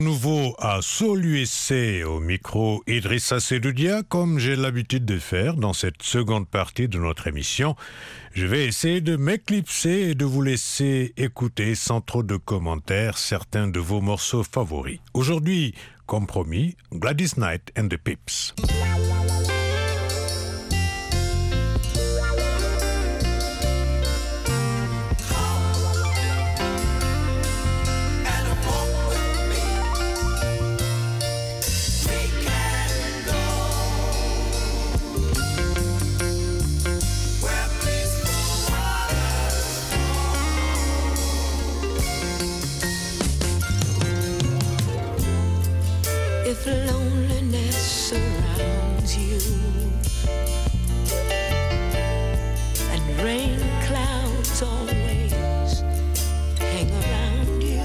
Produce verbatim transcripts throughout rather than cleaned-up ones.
Nouveau à Soul U S A au micro Idrissa Sedoudia, comme j'ai l'habitude de faire dans cette seconde partie de notre émission. Je vais essayer de m'éclipser et de vous laisser écouter sans trop de commentaires certains de vos morceaux favoris. Aujourd'hui, comme promis, Gladys Knight and the Pips. If loneliness surrounds you and rain clouds always hang around you,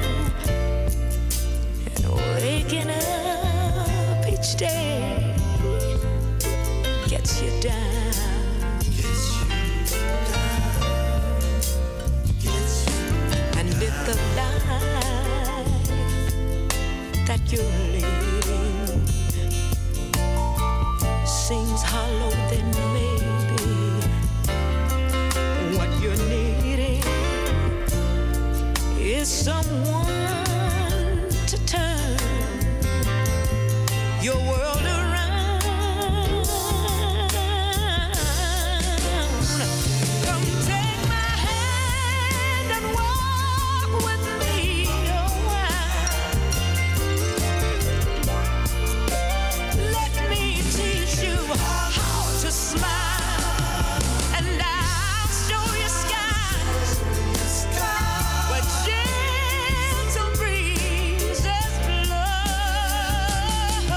and waking up each day gets you down, gets you down, gets you, and if the life that you're living seems hollow, then maybe what you're needing is someone to turn your world around. Come take my hand and walk with me a while. Let me teach you how to smile, and I'll show you skies where gentle breezes blow.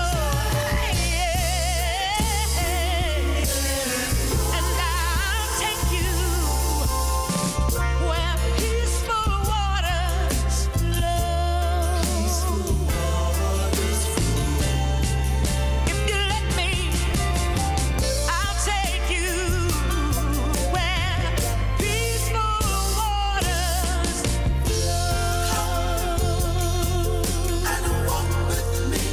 And I'll take you where peaceful waters flow. If you let me, I'll take you where peaceful waters flow. And walk with me.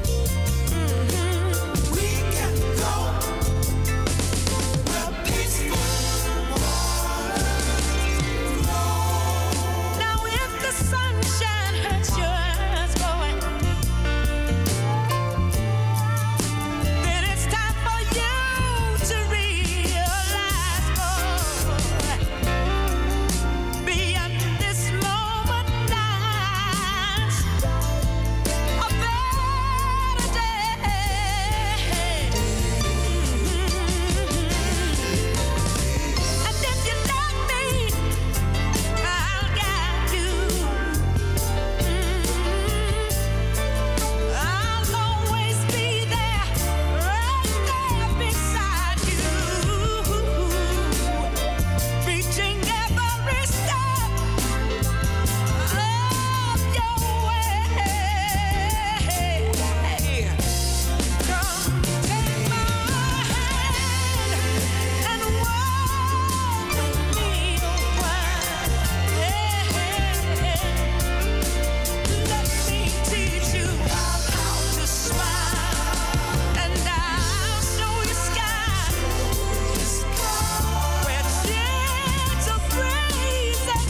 We can go where peaceful waters flow. Now if the sunshine hurts your eyes going, then it's time for you to realize, boy, beyond this moment lies a better day. And if you let me, I'll guide you. I'll always be there, right there beside you, reaching every step of your way. Come take my hand and walk with me a while. Let me teach you how to smile, and I'll show you skies where gentle breezes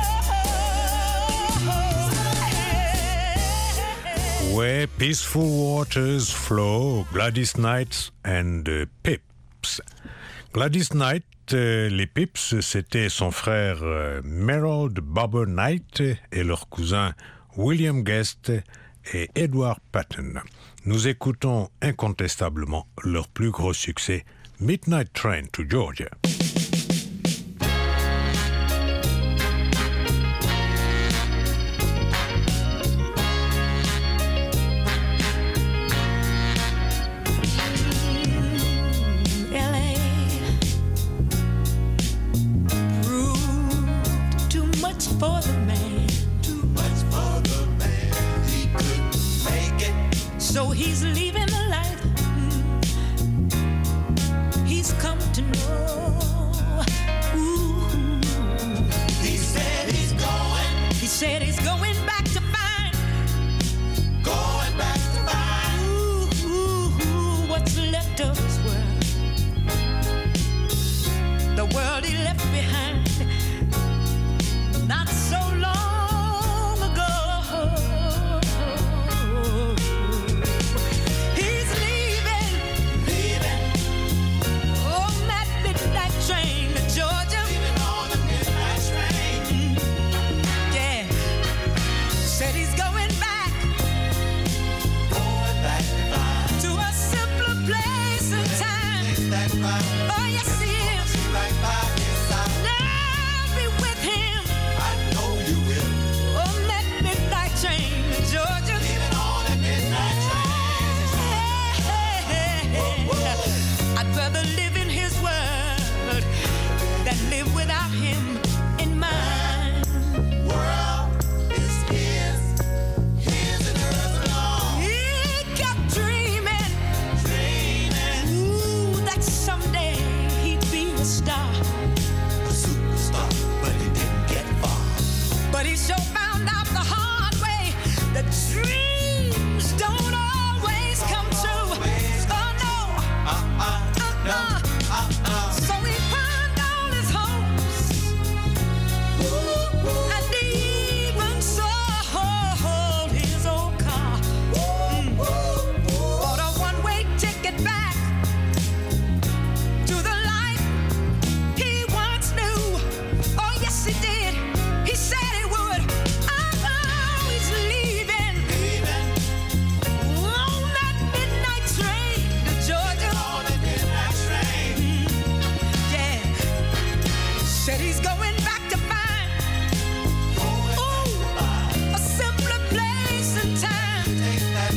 blow. Where Peaceful Waters Flow, Gladys Knight and the Pips. Gladys Knight, euh, les Pips, c'était son frère euh, Merrill Barber Knight et leur cousin William Guest et Edward Patton. Nous écoutons incontestablement leur plus gros succès, Midnight Train to Georgia. L A proved too much for the man. Too much for the man. He couldn't make it, so he's leaving the life he's come to know. Ooh. He said he's going. He said he's going back to find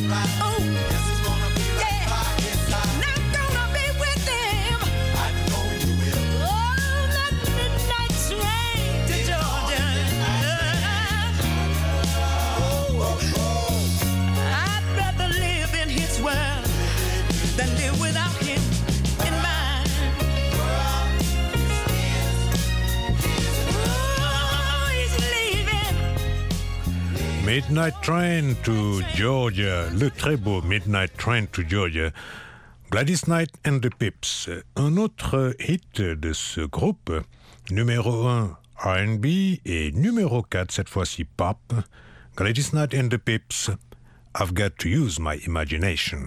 Midnight Train to Georgia, le très beau Midnight Train to Georgia, Gladys Knight and the Pips. Un autre hit de ce groupe, numéro un R and B et numéro quatre, cette fois-ci pop, Gladys Knight and the Pips, I've Got to Use My Imagination.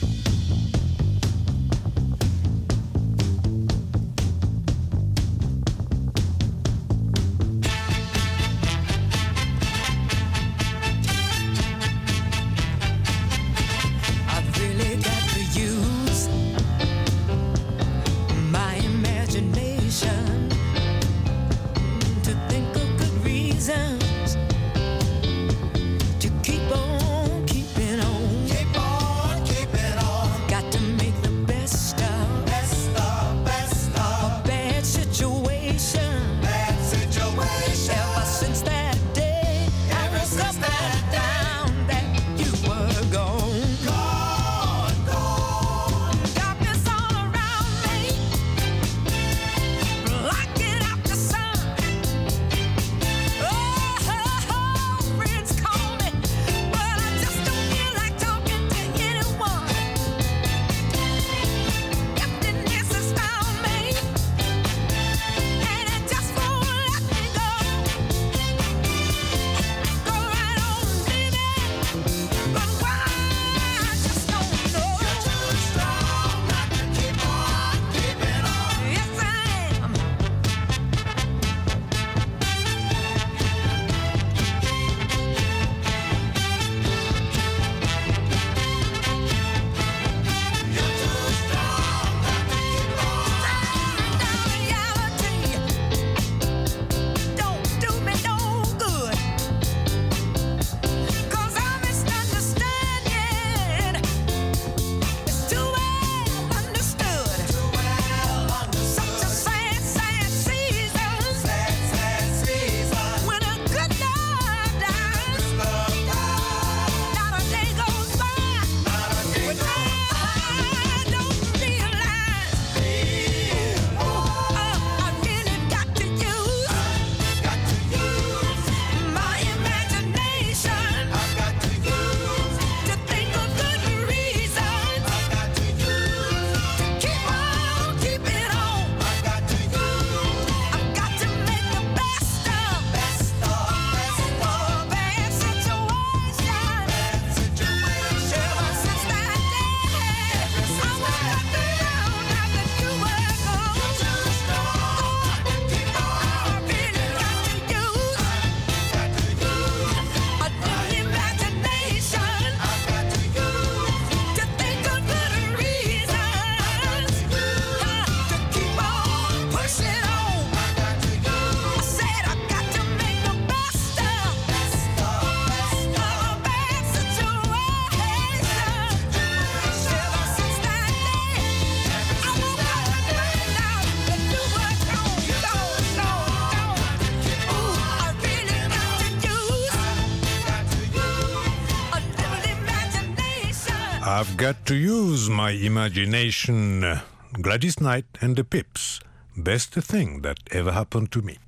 I've got to use my imagination. Gladys Knight and the Pips. Best thing that ever happened to me.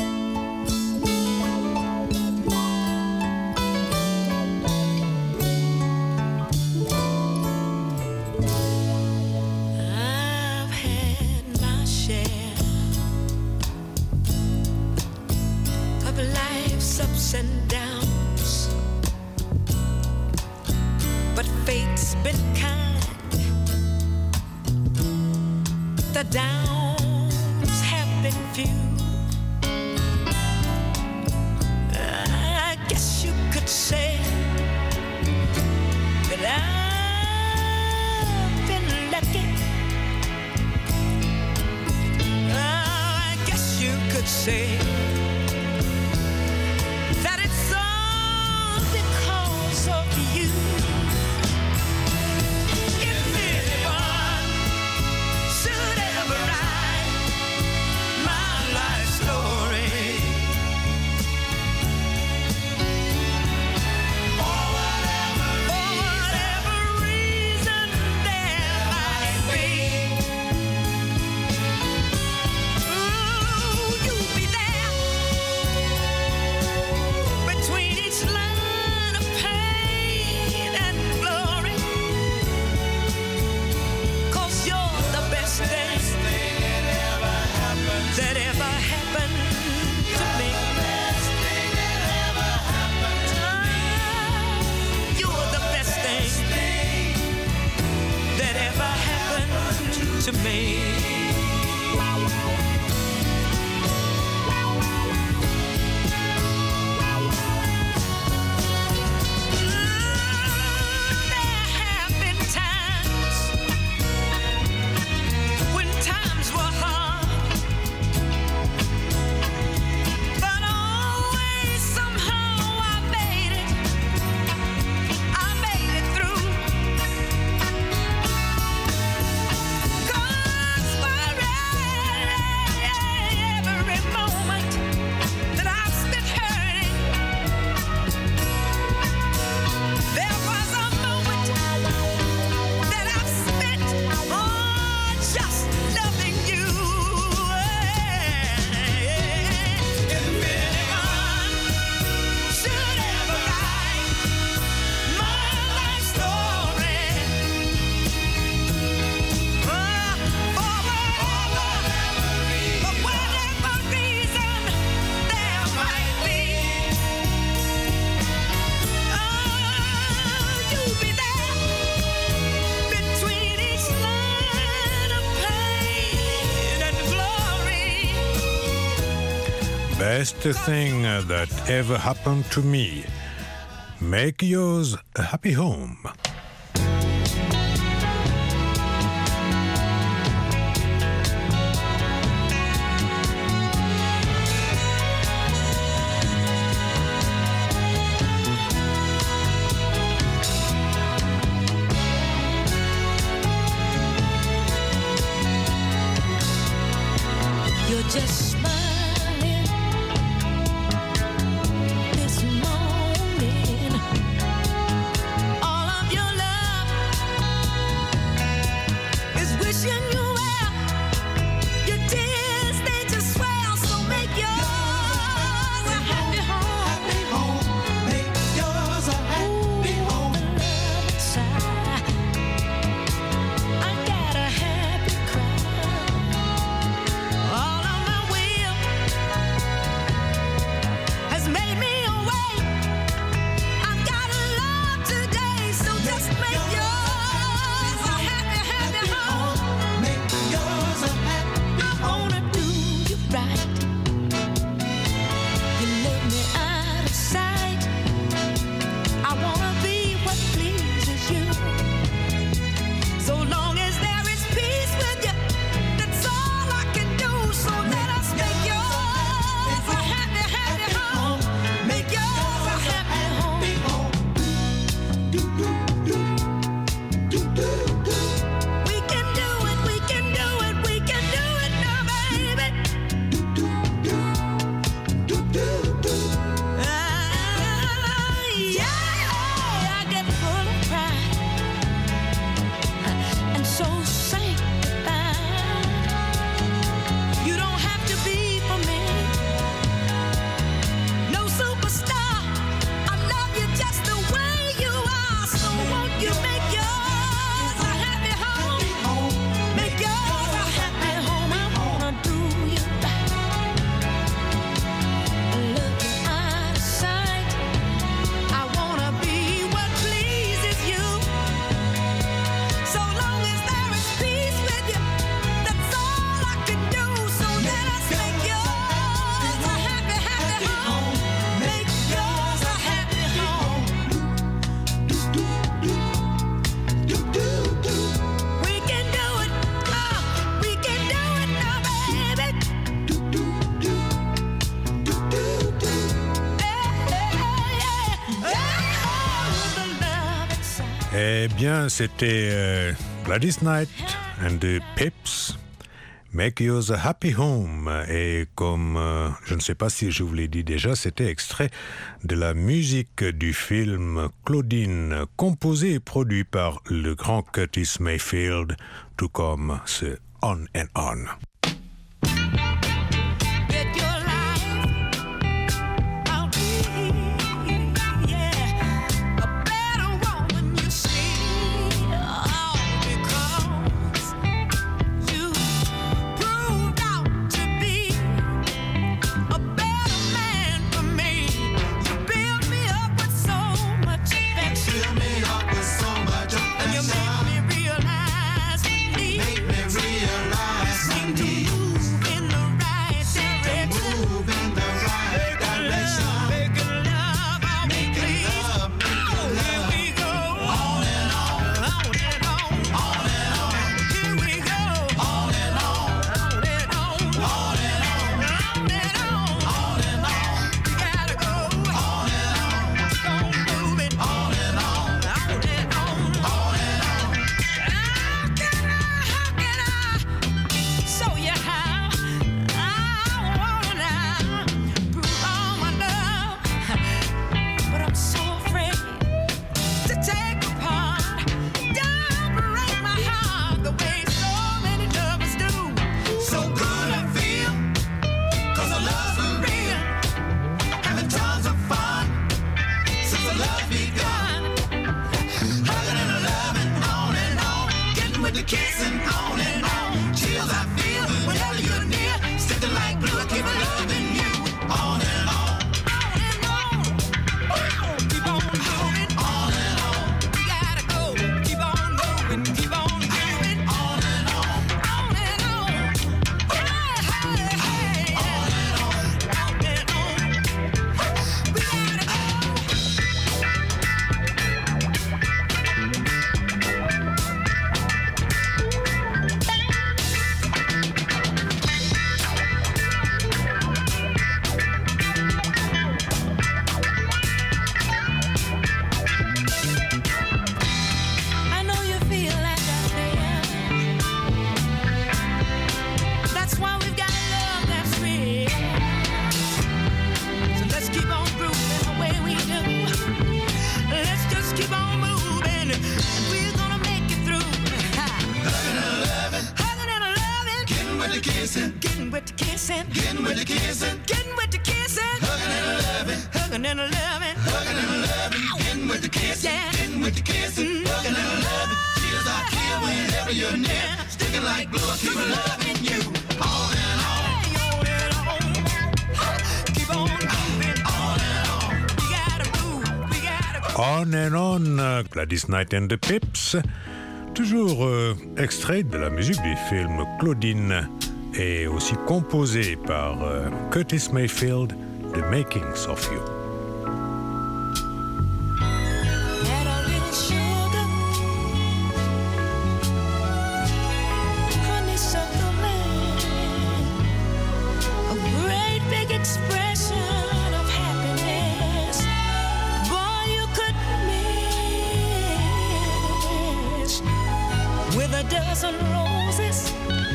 I've had my share of life's ups and downs, but fate's been kind. The downs have been few. I guess you could say that I've been lucky. I guess you could say that it's all because of you. to me. Best thing that ever happened to me. Make yours a happy home. You're just smiling this morning. All of your love is wishing you well. Your tears, they just swell. So make yours a happy home. Happy home. Make yours a happy home. Love inside. I got a happy cry. All of my will has made me awake. I've got a love today, so just make yours a happy, happy home. Make yours a happy I wanna do you right. You let me out of sight. I wanna be what pleases you. So long as there is peace with you, that's all I can do. So let us make yours a happy, happy home. Make yours a happy home. home. Do, do, do. Do, do, do. We can do it, we can do it, we can do it now, baby. Do, do, do. Do, do, do. Ah, yeah, I get full of pride and so sanctified. You don't have to be for me, no superstar. I love you just the way you are. So won't you make yours a happy home? Home. Make yours a happy home. I wanna do you right. Looking out of sight, I wanna be what pleases you. So long as there is peace with you, that's all I can do. So let us make yours a happy, happy home. Make yours a happy home. Do, do, do. Do, do, do. We can do it. Oh, we can do it now, baby. Do, do, do. Do, do, do. Yeah, yeah, yeah. Oh, the love inside. Eh bien, c'était euh, Gladys Knight and the Pips. Make yours a happy home. Et comme euh, je ne sais pas si je vous l'ai dit déjà, c'était extrait de la musique du film Claudine, composé et produit par le grand Curtis Mayfield, tout comme ce On and On. Get your life out here, yeah. A better woman, you see, all because you proved out to be a better man for me. You built me up with so much affection. Fill me up with so much And you affection. made me realize we need Make me and we're gonna make it through. Hugging and loving, hugging and loving, getting with the kissing, getting with the kissing, getting with the kissing, getting with the kissing, hugging and loving, hugging and loving, hugging and loving, getting with the kissing, yeah. Getting with the kissing, hugging and loving. Tears I feel whenever you're near, sticking like glue. I keep loving you on and on. On and On, Gladys Knight and the Pips, toujours euh, extrait de la musique du film Claudine et aussi composé par euh, Curtis Mayfield, The Makings of You. Dozen roses,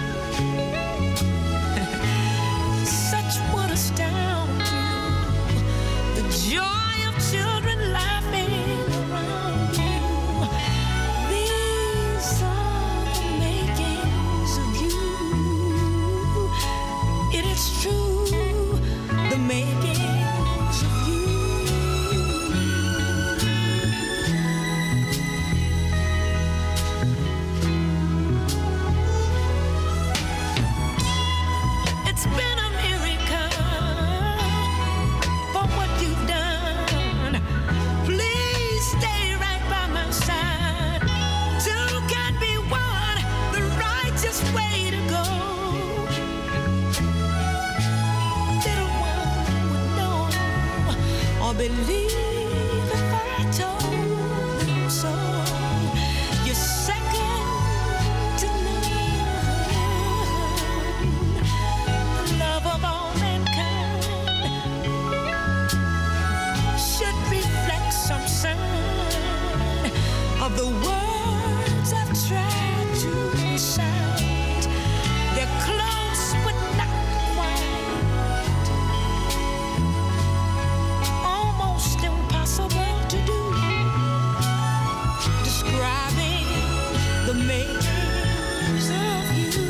such would astound you. The joy of children laughing around you. These are the makings of you. It is true, the makings of you. Believe if I told them so. You're second to none. The love of all mankind should reflect some sign of the words I've tried to recite. They're close but not quite. Impossible to do, describing the makings of you.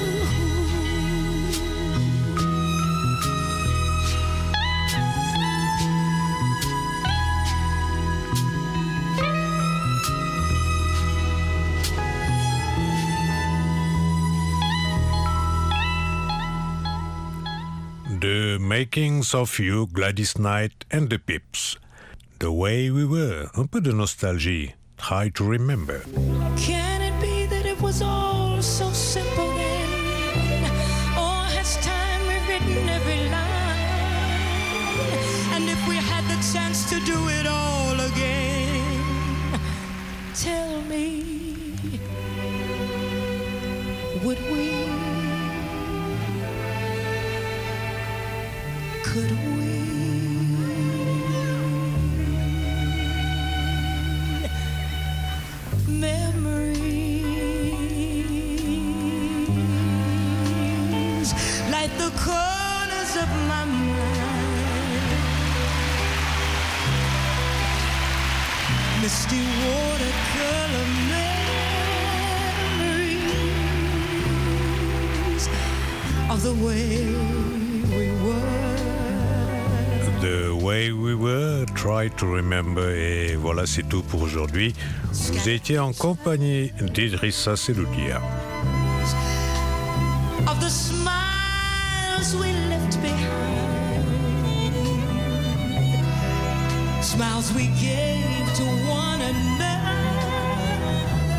The Makings of You, Gladys Knight and the Pips. The Way We Were, un peu de nostalgie. Try to remember. Can it be that it was all so simple then? Or has time rewritten every line? And if we had the chance to do it all again, tell me, would we? Could we? Memories like the corners of my mind, misty watercolor memories of the way we were. The Way We Were, Try to Remember. Et voilà, c'est tout pour aujourd'hui. Vous étiez en compagnie d'Idrissa Seloudia. Of the smiles we left behind, smiles we gave to one another,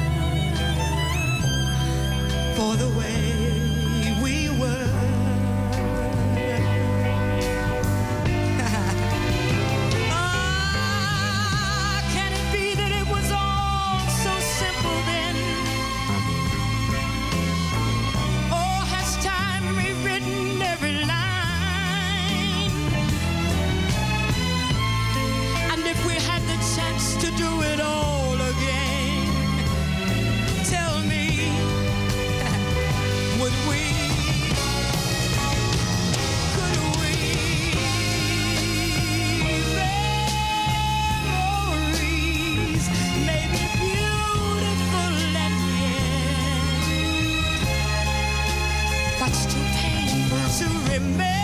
for the way we were. Ah, can it be that it was all so simple then? Or has time rewritten every line? And if we had the chance to do it all remember